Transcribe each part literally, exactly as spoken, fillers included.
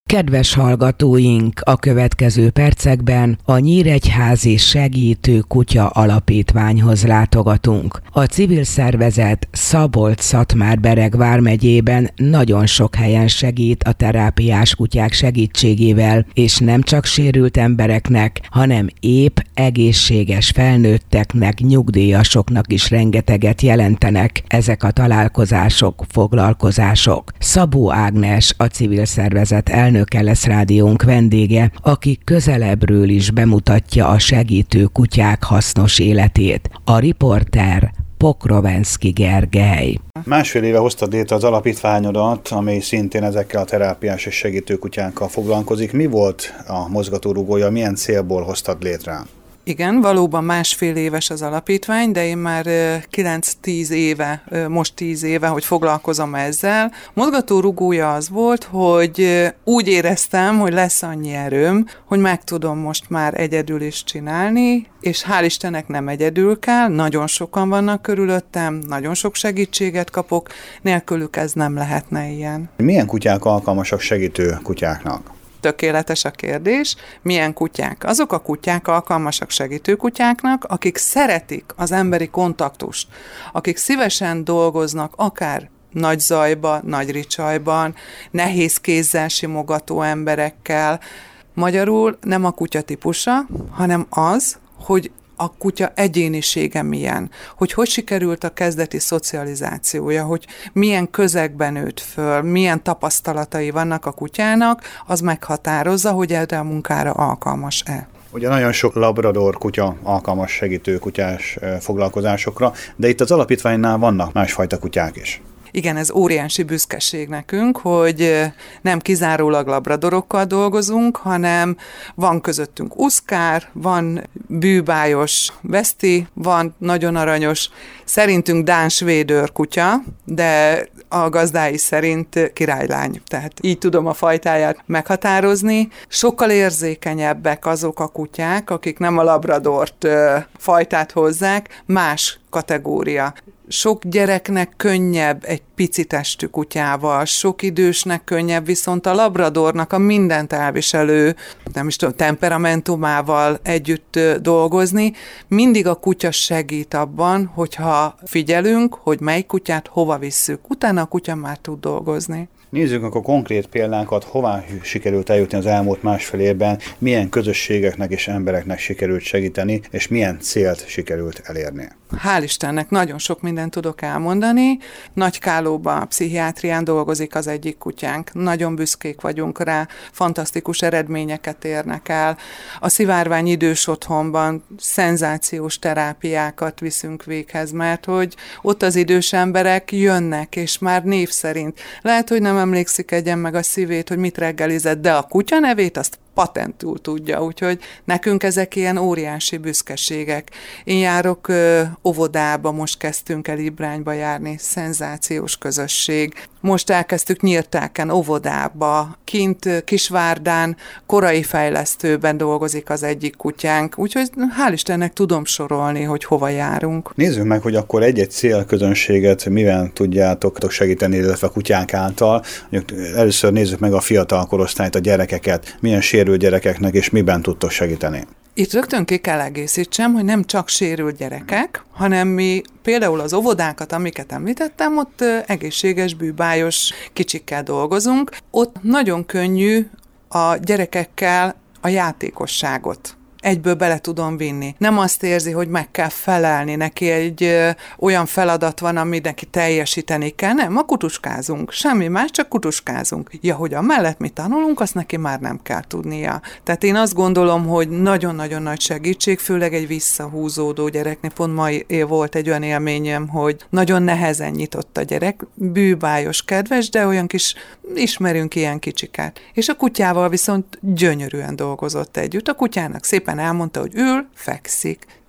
Kedves hallgatóink, a következő percekben a Nyíregyházi Segítő Kutya Alapítványhoz látogatunk. A civil szervezet Szabolcs-Szatmár-Bereg vármegyében nagyon sok helyen segít a terápiás kutyák segítségével, és nem csak sérült embereknek, hanem épp egészséges felnőtteknek, nyugdíjasoknak is rengeteget jelentenek ezek a találkozások, foglalkozások. Szabó Ágnes, a civil szervezet elnöke lesz rádiónk vendége, aki közelebbről is bemutatja a segítő kutyák hasznos életét. A riporter Pokrovenszky Gergely. Másfél éve hoztad létre az alapítványodat, amely szintén ezekkel a terápiás és segítő kutyákkal foglalkozik. Mi volt a mozgatórugója, milyen célból hoztad létre? Igen, valóban másfél éves az alapítvány, de én már kilenc-tíz éve, most tíz éve, hogy foglalkozom ezzel. Mozgatórugója az volt, hogy úgy éreztem, hogy lesz annyi erőm, hogy meg tudom most már egyedül is csinálni, és hál' Istennek nem egyedül kell, nagyon sokan vannak körülöttem, nagyon sok segítséget kapok, nélkülük ez nem lehetne ilyen. Milyen kutyák alkalmasak segítő kutyáknak? Tökéletes a kérdés. Milyen kutyák? Azok a kutyák alkalmasak segítőkutyáknak, akik szeretik az emberi kontaktust, akik szívesen dolgoznak akár nagy zajba, nagy ricsajban, nehéz kézzel simogató emberekkel. Magyarul nem a kutya típusa, hanem az, hogy a kutya egyénisége milyen, hogy hogy sikerült a kezdeti szocializációja, hogy milyen közegben nőtt föl, milyen tapasztalatai vannak a kutyának, az meghatározza, hogy erre a munkára alkalmas-e. Ugye nagyon sok labrador kutya alkalmas segítő kutyás foglalkozásokra, de itt az alapítványnál vannak másfajta kutyák is. Igen, ez óriási büszkeség nekünk, hogy nem kizárólag labradorokkal dolgozunk, hanem van közöttünk uszkár, van bűbájos veszti, van nagyon aranyos, szerintünk dán-svéd őrkutya, de a gazdái szerint királylány. Tehát így tudom a fajtáját meghatározni. Sokkal érzékenyebbek azok a kutyák, akik nem a labradort ö, fajtát hozzák, más kategória. Sok gyereknek könnyebb egy pici testű kutyával, sok idősnek könnyebb, viszont a labradornak a mindent elviselő, nem is tudom, temperamentumával együtt dolgozni. Mindig a kutya segít abban, hogyha figyelünk, hogy mely kutyát hova visszük. Utána a kutya már tud dolgozni. Nézzük akkor konkrét példákat, hová sikerült eljutni az elmúlt másfél évben, milyen közösségeknek és embereknek sikerült segíteni, és milyen célt sikerült elérni. Hál' Istennek nagyon sok mindent tudok elmondani. Nagykálóban a pszichiátrián dolgozik az egyik kutyánk. Nagyon büszkék vagyunk rá, fantasztikus eredményeket érnek el. A Szivárvány idős otthonban szenzációs terápiákat viszünk véghez, mert hogy ott az idős emberek jönnek, és már név szerint. Lehet, hogy nem emlékszik egyen meg a szívét, hogy mit reggelizett, de a kutya nevét azt patentül tudja, úgyhogy nekünk ezek ilyen óriási büszkeségek. Én járok ö, óvodába, most kezdtünk el Ibrányba járni, szenzációs közösség. Most elkezdtük Nyírtáken óvodába, kint Kisvárdán, korai fejlesztőben dolgozik az egyik kutyánk, úgyhogy hál' Istennek tudom sorolni, hogy hova járunk. Nézzük meg, hogy akkor egy-egy célközönséget mivel tudjátok segíteni, illetve a kutyák által. Először nézzük meg a fiatal korosztályt, a gyerekeket, milyen sérült gyerekeknek és miben tudtok segíteni. Itt rögtön ki kell egészítsem, hogy nem csak sérült gyerekek, hanem mi például az óvodákat, amiket említettem, ott egészséges, bűbájos kicsikkel dolgozunk. Ott nagyon könnyű a gyerekekkel a játékosságot egyből bele tudom vinni. Nem azt érzi, hogy meg kell felelni, neki egy ö, olyan feladat van, amit neki teljesíteni kell. Nem, ma kutuskázunk. Semmi más, csak kutuskázunk. Ja, hogy amellett mi tanulunk, azt neki már nem kell tudnia. Tehát én azt gondolom, hogy nagyon-nagyon nagy segítség, főleg egy visszahúzódó gyereknek. Pont ma volt egy olyan élményem, hogy nagyon nehezen nyitott a gyerek, bűbájos, kedves, de olyan kis, ismerünk ilyen kicsiket. És a kutyával viszont gyönyörűen dolgozott együtt. A kutyának szépen elmondta, hogy ül, fekszik,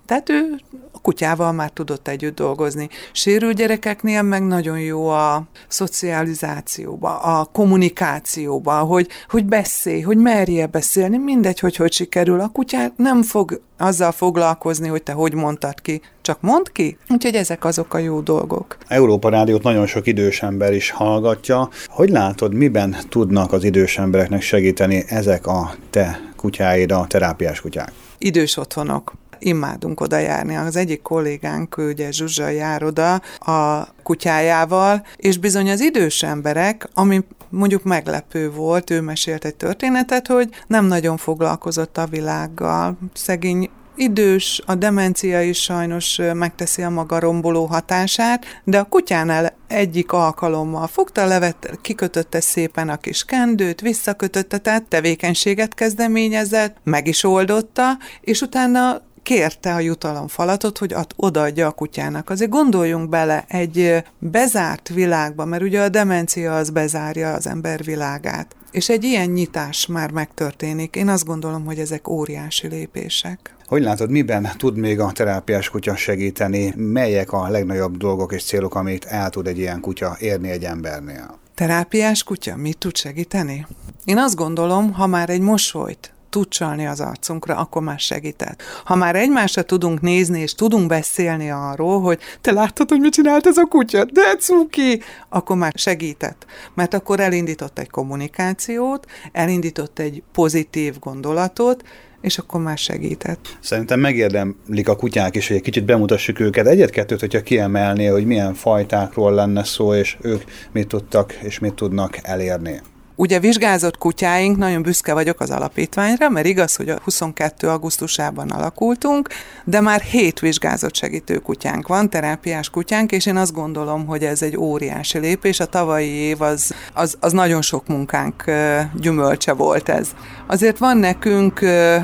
Tehát ő a kutyával már tudott együtt dolgozni. Sérült gyerekeknél meg nagyon jó a szocializációba, a kommunikációba, hogy, hogy beszélj, hogy merje beszélni, mindegy, hogy hogy sikerül. A kutyát nem fog azzal foglalkozni, hogy te hogy mondtad ki, csak mondd ki. Úgyhogy ezek azok a jó dolgok. Európa Rádiót nagyon sok idős ember is hallgatja. Hogy látod, miben tudnak az idős embereknek segíteni ezek a te kutyáid, a terápiás kutyák? Idős otthonok. Imádunk oda járni. Az egyik kollégánk, ő ugye Zsuzsa jár oda a kutyájával, és bizony az idős emberek, ami mondjuk meglepő volt, ő mesélt egy történetet, hogy nem nagyon foglalkozott a világgal. Szegény idős, a demencia is sajnos megteszi a maga romboló hatását, de a kutyánál egyik alkalommal fogta, levet, kikötötte szépen a kis kendőt, visszakötötte, tehát tevékenységet kezdeményezett, meg is oldotta, és utána kérte a jutalomfalatot, hogy ad, odaadja a kutyának. Azért gondoljunk bele egy bezárt világba, mert ugye a demencia az bezárja az ember világát. És egy ilyen nyitás már megtörténik. Én azt gondolom, hogy ezek óriási lépések. Hogy látod, miben tud még a terápiás kutya segíteni? Melyek a legnagyobb dolgok és célok, amit el tud egy ilyen kutya érni egy embernél? Terápiás kutya mit tud segíteni? Én azt gondolom, ha már egy mosolyt tud csalni az arcunkra, akkor már segített. Ha már egymásra tudunk nézni, és tudunk beszélni arról, hogy te láttad, hogy mit csinált ez a kutya? De cuki! Akkor már segített. Mert akkor elindított egy kommunikációt, elindított egy pozitív gondolatot, és akkor már segített. Szerintem megérdemlik a kutyák is, hogy egy kicsit bemutassuk őket. Egyet-kettőt, hogyha kiemelné, hogy milyen fajtákról lenne szó, és ők mit tudtak, és mit tudnak elérni. Ugye vizsgázott kutyáink, nagyon büszke vagyok az alapítványra, mert igaz, hogy a huszonkettő augusztusában alakultunk, de már hét vizsgázott segítő kutyánk van, terápiás kutyánk, és én azt gondolom, hogy ez egy óriási lépés. A tavalyi év az, az, az nagyon sok munkánk gyümölcse volt ez. Azért van nekünk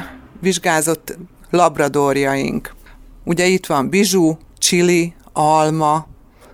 vizsgázott labradorjaink. Ugye itt van Bizsú, Csili, Alma,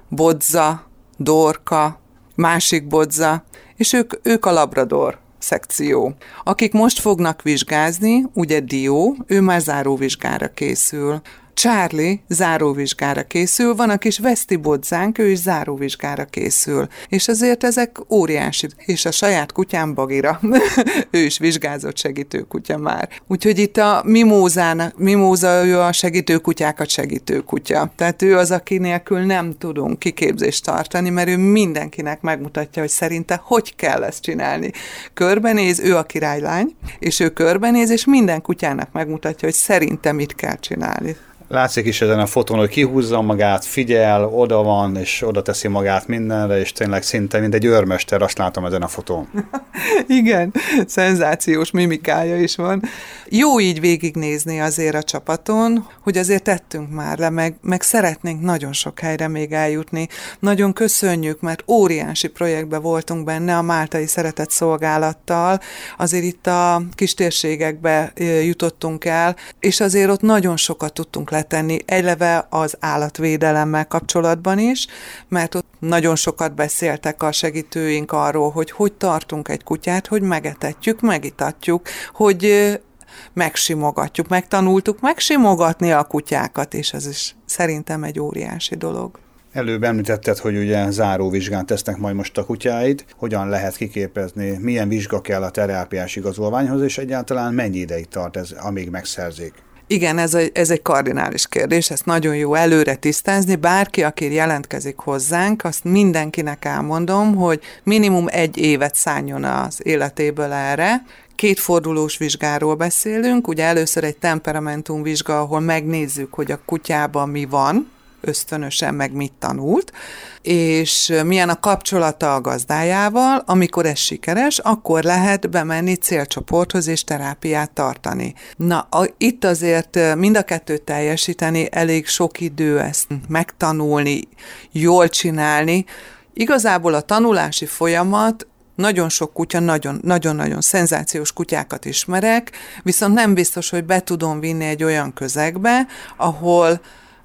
Bodza, Dorka, másik Bodza, és ők, ők a labrador szekció. Akik most fognak vizsgázni, ugye Dió, ő már záróvizsgára készül. Charlie záróvizsgára készül, van a kis Veszti Bodzánk, ő is záróvizsgára készül. És azért ezek óriási. És a saját kutyám Bagira, ő is vizsgázott segítő kutya már. Úgyhogy itt a Mimózának, Mimóza ő a segítő kutyákat segítő kutya. Tehát ő az, aki nélkül nem tudunk kiképzést tartani, mert ő mindenkinek megmutatja, hogy szerinte hogy kell ezt csinálni. Körbenéz, ő a királylány, és ő körbenéz, és minden kutyának megmutatja, hogy szerinte mit kell csinálni. Látszik is ezen a fotón, hogy kihúzza magát, figyel, oda van, és oda teszi magát mindenre, és tényleg szinte mint egy őrmester, azt látom ezen a fotón. Igen, szenzációs mimikája is van. Jó így végignézni azért a csapaton, hogy azért tettünk már le, meg, meg szeretnénk nagyon sok helyre még eljutni. Nagyon köszönjük, mert óriási projektben voltunk benne a Máltai Szeretett Szolgálattal, azért itt a kistérségekbe jutottunk el, és azért ott nagyon sokat tudtunk letenni, eleve az állatvédelemmel kapcsolatban is, mert ott nagyon sokat beszéltek a segítőink arról, hogy hogy tartunk egy kutyát, hogy megetetjük, megitatjuk, hogy megsimogatjuk, megtanultuk megsimogatni a kutyákat, és ez is szerintem egy óriási dolog. Előbb említetted, hogy ugye záróvizsgán tesznek majd most a kutyáid. Hogyan lehet kiképezni, milyen vizsga kell a terápiás igazolványhoz, és egyáltalán mennyi ideig tart ez, amíg megszerzik? Igen, ez, a, ez egy kardinális kérdés, ezt nagyon jó előre tisztázni. Bárki, aki jelentkezik hozzánk, azt mindenkinek elmondom, hogy minimum egy évet szálljon az életéből erre. Kétfordulós vizsgáról beszélünk, ugye először egy temperamentumvizsga, ahol megnézzük, hogy a kutyában mi van, ösztönösen meg mit tanult, és milyen a kapcsolata a gazdájával. Amikor ez sikeres, akkor lehet bemenni célcsoporthoz és terápiát tartani. Na, a, itt azért mind a kettőt teljesíteni, elég sok idő ezt megtanulni, jól csinálni. Igazából a tanulási folyamat, nagyon sok kutya, nagyon-nagyon szenzációs kutyákat ismerek, viszont nem biztos, hogy be tudom vinni egy olyan közegbe, ahol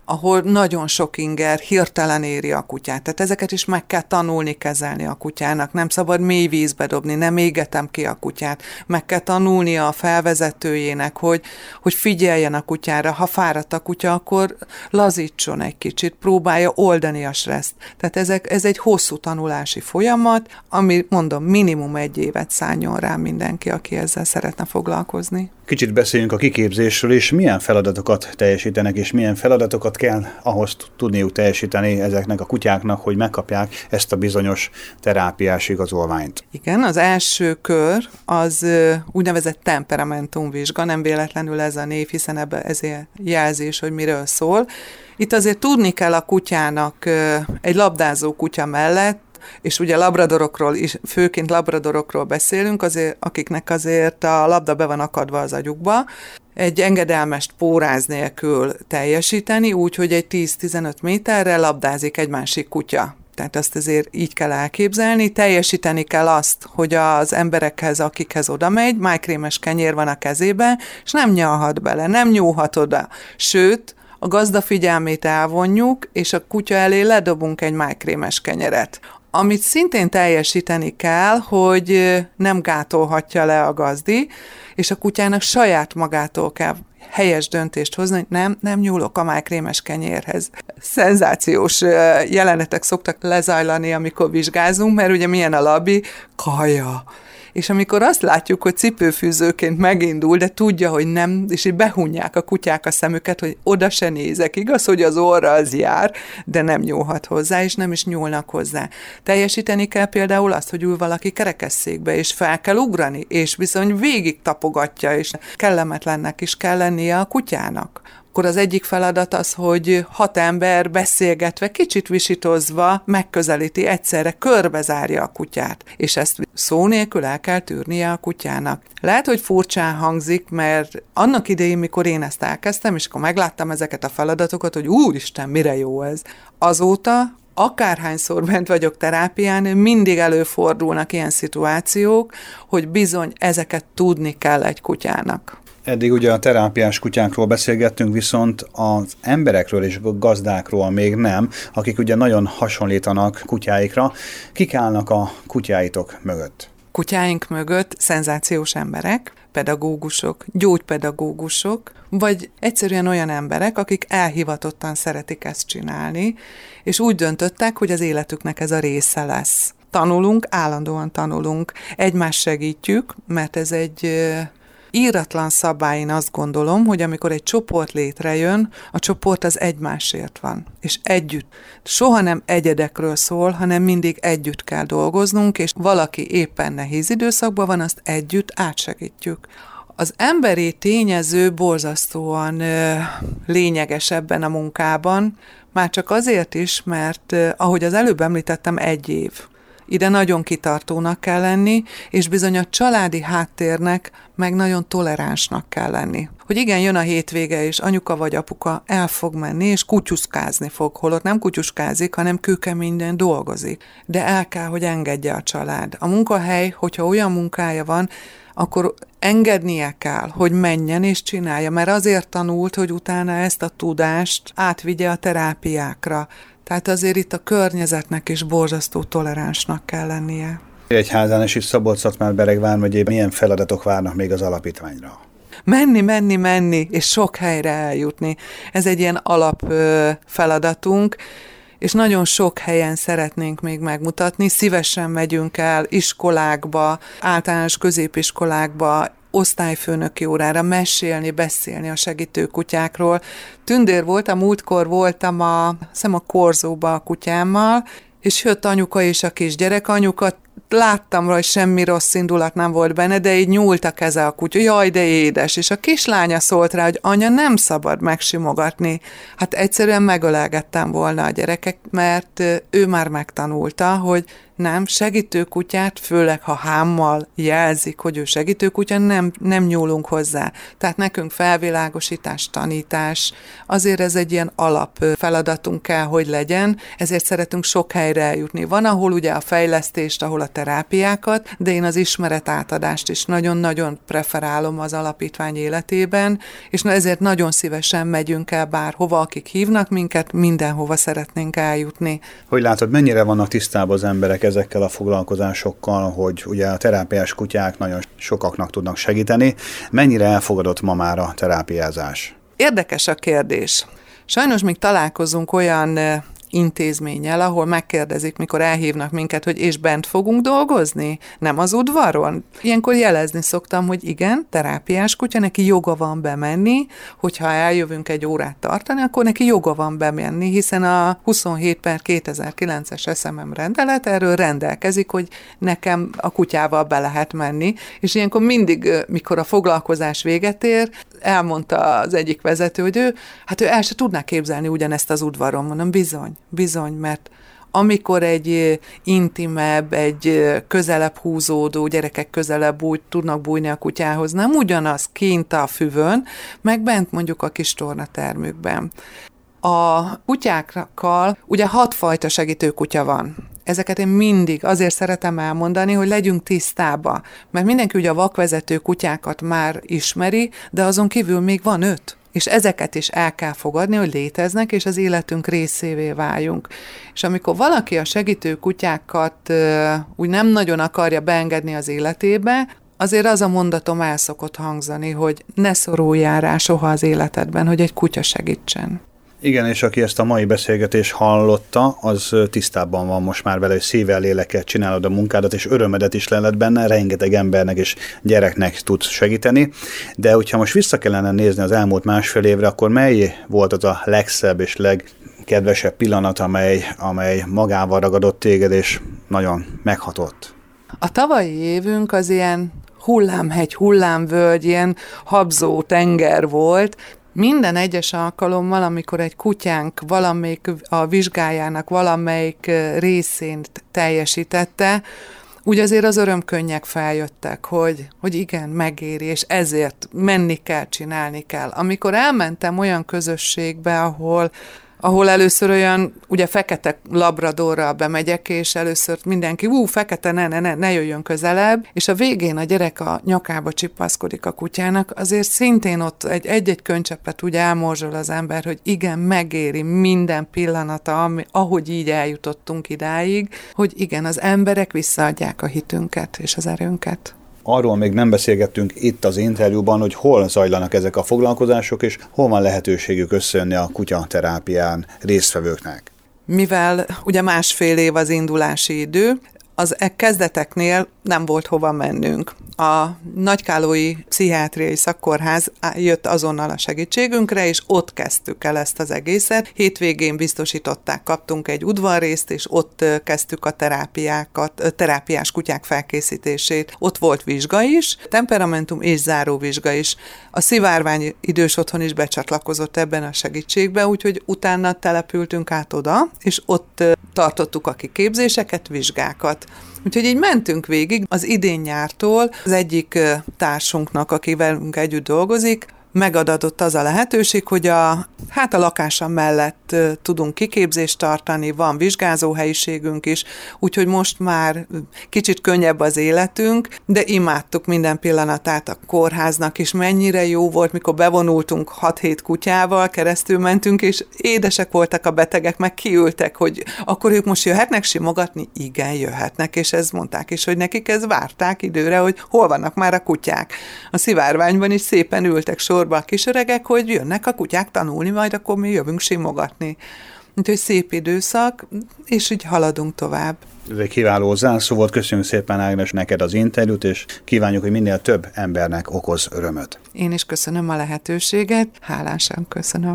ahol nagyon sok inger hirtelen éri a kutyát. Tehát ezeket is meg kell tanulni kezelni a kutyának. Nem szabad mély vízbe dobni, nem égetem ki a kutyát. Meg kell tanulnia a felvezetőjének, hogy, hogy figyeljen a kutyára. Ha fáradt a kutya, akkor lazítson egy kicsit, próbálja oldani a stresszt. Tehát ezek, ez egy hosszú tanulási folyamat, ami, mondom, minimum egy évet szálljon rá mindenki, aki ezzel szeretne foglalkozni. Kicsit beszéljünk a kiképzésről, és milyen feladatokat teljesítenek, és milyen feladatokat kell ahhoz tudniuk teljesíteni ezeknek a kutyáknak, hogy megkapják ezt a bizonyos terápiás igazolványt. Igen, az első kör az úgynevezett temperamentumvizsga, nem véletlenül ez a név, hiszen ebben ezért jelzés, hogy miről szól. Itt azért tudni kell a kutyának egy labdázó kutya mellett, és ugye labradorokról is, főként labradorokról beszélünk, azért, akiknek azért a labda be van akadva az agyukba, egy engedelmest póráz nélkül teljesíteni, úgyhogy egy tíz-tizenöt méterre labdázik egy másik kutya. Tehát azt azért így kell elképzelni, teljesíteni kell azt, hogy az emberekhez, akikhez oda megy, májkrémes kenyér van a kezében, és nem nyalhat bele, nem nyúlhat oda. Sőt, a gazda figyelmét elvonjuk, és a kutya elé ledobunk egy májkrémes kenyeret. Amit szintén teljesíteni kell, hogy nem gátolhatja le a gazdi, és a kutyának saját magától kell helyes döntést hozni, hogy nem, nem nyúlok a májkrémes kenyérhez. Szenzációs jelenetek szoktak lezajlani, amikor vizsgázunk, mert ugye milyen a labi, kaja. És amikor azt látjuk, hogy cipőfűzőként megindul, de tudja, hogy nem, és így behunják a kutyák a szemüket, hogy oda se nézek. Igaz, hogy az orra az jár, de nem nyúlhat hozzá, és nem is nyúlnak hozzá. Teljesíteni kell például azt, hogy ül valaki kerekesszékbe, és fel kell ugrani, és bizony végig tapogatja, és kellemetlennek is kell lennie a kutyának. Akkor az egyik feladat az, hogy hat ember beszélgetve, kicsit visítozva megközelíti egyszerre, körbezárja a kutyát, és ezt szó nélkül el kell tűrnie a kutyának. Lehet, hogy furcsán hangzik, mert annak idején, mikor én ezt elkezdtem, és akkor megláttam ezeket a feladatokat, hogy úristen, mire jó ez. Azóta akárhányszor bent vagyok terápián, mindig előfordulnak ilyen szituációk, hogy bizony ezeket tudni kell egy kutyának. Eddig ugye a terápiás kutyákról beszélgettünk, viszont az emberekről és a gazdákról még nem, akik ugye nagyon hasonlítanak kutyáikra. Kik állnak a kutyáitok mögött? Kutyáink mögött szenzációs emberek, pedagógusok, gyógypedagógusok, vagy egyszerűen olyan emberek, akik elhivatottan szeretik ezt csinálni, és úgy döntöttek, hogy az életüknek ez a része lesz. Tanulunk, állandóan tanulunk, egymást segítjük, mert ez egy íratlan szabály, én azt gondolom, hogy amikor egy csoport létrejön, a csoport az egymásért van, és együtt. Soha nem egyedekről szól, hanem mindig együtt kell dolgoznunk, és valaki éppen nehéz időszakban van, azt együtt átsegítjük. Az emberi tényező borzasztóan ö, lényeges ebben a munkában, már csak azért is, mert ö, ahogy az előbb említettem, egy év. Ide nagyon kitartónak kell lenni, és bizony a családi háttérnek meg nagyon toleránsnak kell lenni. Hogy igen, jön a hétvége, és anyuka vagy apuka el fog menni, és kutyuszkázni fog, holott nem kutyuskázik, hanem kőkeményen dolgozik. De el kell, hogy engedje a család. A munkahely, hogyha olyan munkája van, akkor engednie kell, hogy menjen és csinálja, mert azért tanult, hogy utána ezt a tudást átvigye a terápiákra. Tehát azért itt a környezetnek is borzasztó toleránsnak kell lennie. Egyházán és itt Szabolcs-Szatmár-Bereg vármegyében milyen feladatok várnak még az alapítványra? Menni, menni, menni, és sok helyre eljutni. Ez egy ilyen alap ö, feladatunk, és nagyon sok helyen szeretnénk még megmutatni. Szívesen megyünk el iskolákba, általános középiskolákba, osztályfőnöki órára mesélni, beszélni a segítőkutyákról. Tündér voltam, múltkor voltam a, hiszem a Korzóba a kutyámmal, és jött anyuka és a kisgyerek anyuka, láttam rá, hogy semmi rossz indulat nem volt benne, de így nyúlt a keze a kutya, jaj, de édes, és a kislánya szólt rá, hogy anya, nem szabad megsimogatni. Hát egyszerűen megölelgettem volna a gyerekek, mert ő már megtanulta, hogy nem, segítőkutyát, főleg ha hámmal jelzik, hogy ő segítőkutya, nem, nem nyúlunk hozzá. Tehát nekünk felvilágosítás, tanítás, azért ez egy ilyen alap feladatunk kell, hogy legyen, ezért szeretünk sok helyre eljutni. Van, ahol ugye a fejlesztést, ahol a terápiákat, de én az ismeretátadást is nagyon-nagyon preferálom az alapítvány életében, és ezért nagyon szívesen megyünk el bárhova, akik hívnak minket, mindenhova szeretnénk eljutni. Hogy látod, mennyire vannak tisztában az emberek ezekkel a foglalkozásokkal, hogy ugye a terápiás kutyák nagyon sokaknak tudnak segíteni. Mennyire elfogadott ma már a terápiázás? Érdekes a kérdés. Sajnos még találkozunk olyan intézménnyel, ahol megkérdezik, mikor elhívnak minket, hogy és bent fogunk dolgozni? Nem az udvaron? Ilyenkor jelezni szoktam, hogy igen, terápiás kutya, neki joga van bemenni, hogyha eljövünk egy órát tartani, akkor neki joga van bemenni, hiszen a huszonhét per kétezer-kilences es em em rendelet erről rendelkezik, hogy nekem a kutyával be lehet menni, és ilyenkor mindig, mikor a foglalkozás véget ér, elmondta az egyik vezető, hogy ő, hát ő el se tudná képzelni ugyanezt az udvaron, mondom, bizony. Bizony, mert amikor egy intimebb, egy közelebb húzódó, gyerekek közelebb úgy tudnak bújni a kutyához, nem ugyanaz kint a füvön, meg bent mondjuk a kis tornatermükben. A kutyákkal ugye hatfajta segítőkutya van. Ezeket én mindig azért szeretem elmondani, hogy legyünk tisztába, mert mindenki ugye a vakvezető kutyákat már ismeri, de azon kívül még van öt. És ezeket is el kell fogadni, hogy léteznek, és az életünk részévé váljunk. És amikor valaki a segítő kutyákat uh, úgy nem nagyon akarja beengedni az életébe, azért az a mondatom el szokott hangzani, hogy ne szoruljál rá soha az életedben, hogy egy kutya segítsen. Igen, és aki ezt a mai beszélgetést hallotta, az tisztában van most már vele, hogy szívvel, lélekkel csinálod a munkádat, és örömedet is leled benne, rengeteg embernek és gyereknek tudsz segíteni. De hogyha most vissza kellene nézni az elmúlt másfél évre, akkor mely volt az a legszebb és legkedvesebb pillanat, amely, amely magával ragadott téged, és nagyon meghatott? A tavalyi évünk az ilyen hullámhegy, hullámvölgy, ilyen habzó tenger volt. Minden egyes alkalommal, amikor egy kutyánk valamelyik a vizsgájának valamelyik részén teljesítette, úgy azért az örömkönnyek feljöttek, hogy, hogy igen, megéri, és ezért menni kell, csinálni kell. Amikor elmentem olyan közösségbe, ahol ahol először olyan, ugye fekete labradorral bemegyek, és először mindenki, ú, fekete, ne, ne, ne, ne jöjjön közelebb, és a végén a gyerek a nyakába csipaszkodik a kutyának, azért szintén ott egy, egy-egy könycseppet úgy elmorzsol az ember, hogy igen, megéri minden pillanata, ami, ahogy így eljutottunk idáig, hogy igen, az emberek visszaadják a hitünket és az erőnket. Arról még nem beszélgettünk itt az interjúban, hogy hol zajlanak ezek a foglalkozások, és hol van lehetőségük összejönni a kutyaterápián résztvevőknek. Mivel ugye másfél év az indulási idő, az e kezdeteknél nem volt hova mennünk. A Nagykállói Pszichiátriai Szakkórház jött azonnal a segítségünkre, és ott kezdtük el ezt az egészet. Hétvégén biztosították, kaptunk egy udvarrészt, és ott kezdtük a terápiákat, terápiás kutyák felkészítését. Ott volt vizsga is, temperamentum és záróvizsga is. A Szivárvány idős otthon is becsatlakozott ebben a segítségbe, úgyhogy utána települtünk át oda, és ott tartottuk a kiképzéseket, vizsgákat. Úgyhogy így mentünk végig az idén nyártól. Az egyik társunknak, aki velünk együtt dolgozik, megadatott az a lehetőség, hogy a, hát a lakása mellett uh, tudunk kiképzést tartani, van vizsgázóhelyiségünk is, úgyhogy most már kicsit könnyebb az életünk, de imádtuk minden pillanatát a kórháznak, és mennyire jó volt, mikor bevonultunk hat-hét kutyával, keresztül mentünk, és édesek voltak a betegek, meg kiültek, hogy akkor ők most jöhetnek simogatni? Igen, jöhetnek, és ezt mondták is, hogy nekik ez várták időre, hogy hol vannak már a kutyák. A Szivárványban is szépen ültek sorba a kisöregek, hogy jönnek a kutyák tanulni, majd akkor mi jövünk simogatni. Úgyhogy szép időszak, és így haladunk tovább. Ez egy kiváló zárszó volt. Köszönjük szépen, Ágnes, neked az interjút, és kívánjuk, hogy minél több embernek okoz örömöt. Én is köszönöm a lehetőséget, hálásan köszönöm.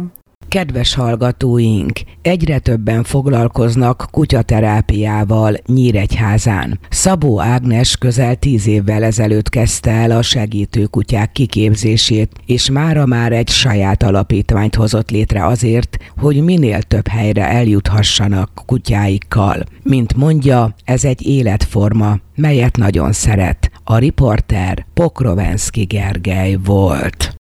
Kedves hallgatóink, egyre többen foglalkoznak kutyaterápiával Nyíregyházán. Szabó Ágnes közel tíz évvel ezelőtt kezdte el a segítő kutyák kiképzését, és mára már egy saját alapítványt hozott létre azért, hogy minél több helyre eljuthassanak kutyáikkal. Mint mondja, ez egy életforma, melyet nagyon szeret. A riporter Pokrovenszky Gergely volt.